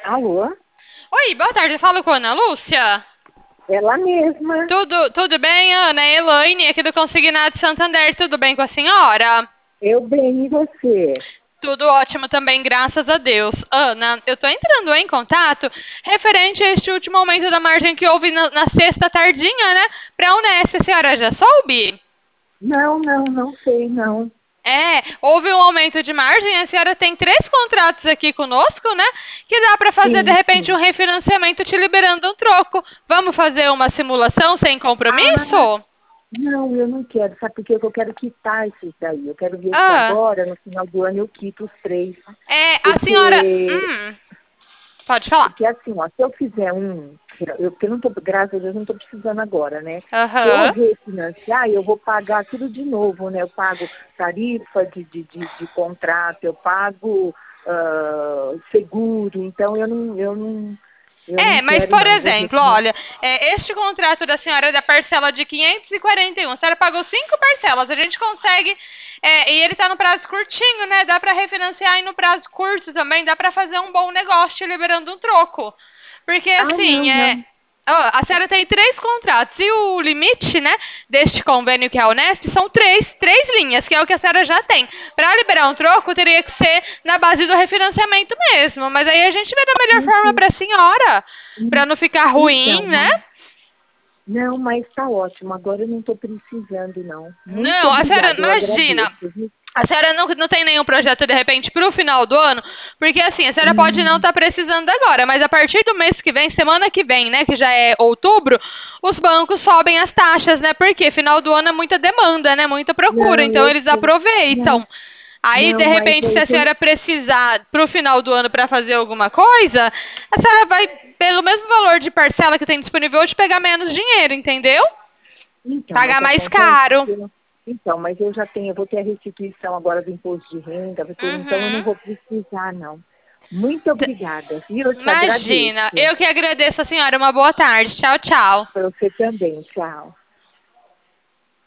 Alô? Oi, boa tarde. Eu falo com a Ana Lúcia. Ela mesma. Tudo bem, Ana? É Elaine, aqui do Consignado Santander. Tudo bem com a senhora? Eu bem, e você? Tudo ótimo também, graças a Deus. Ana, eu tô entrando em contato referente a este último aumento da margem que houve na sexta tardinha, né? Pra Unesp. A senhora já soube? Não sei, não. Houve um aumento de margem, a senhora tem 3 contratos aqui conosco, né? Que dá para fazer de Sim, repente um sim. refinanciamento te liberando um troco. Vamos fazer uma simulação sem Ah, compromisso? não, eu não quero. Sabe por quê? Eu quero quitar esses daí. Eu quero ver se Ah, agora, no final do ano, eu quito os três. a senhora. Porque, Pode falar. porque assim, ó, se eu fizer um, porque eu não tô, graças a Deus, não estou precisando agora, né? Se eu Aham. refinanciar, eu vou pagar tudo de novo, né? Eu pago tarifa de contrato, eu pago seguro, então eu não Mas quero por não, vou exemplo, refinanciar. olha, este contrato da senhora é da parcela de 541. A senhora pagou 5 parcelas. A gente consegue. E ele está no prazo curtinho, né? Dá para refinanciar e no prazo curto também. Dá para fazer um bom negócio liberando um troco. Porque Ah, não, assim, não. a senhora tem 3 contratos e o limite, né, deste convênio que é a Unesp são três linhas, que é o que a senhora já tem. Para liberar um troco, teria que ser na base do refinanciamento mesmo. Mas aí a gente vê da melhor Sim, forma sim. para a senhora, para não ficar ruim, Então, né? mas está ótimo. Agora eu não estou precisando, não. Muito Não, a senhora, obrigada, eu imagina. agradeço, viu? A senhora não tem nenhum projeto de repente para o final do ano? Porque assim, a senhora pode não Hum, estar precisando agora, mas a partir do mês que vem, semana que vem, né, que já é outubro, os bancos sobem as taxas, né? Porque final do ano é muita demanda, né? Muita procura, não, então eu eles sei. Não, aproveitam. Aí, de não, mas repente, se a senhora precisar para o final do ano para fazer alguma coisa, a senhora vai, pelo mesmo valor de parcela que tem disponível hoje, pegar menos dinheiro, entendeu? então, Pagar mas mais acontece caro. que então, mas eu já tenho, eu vou ter a restituição agora do imposto de renda, então eu não Uhum. vou precisar, não. Muito obrigada, viu? Eu te Imagina, agradeço. eu que agradeço a senhora. Uma boa tarde. Tchau, tchau. Para você também, tchau.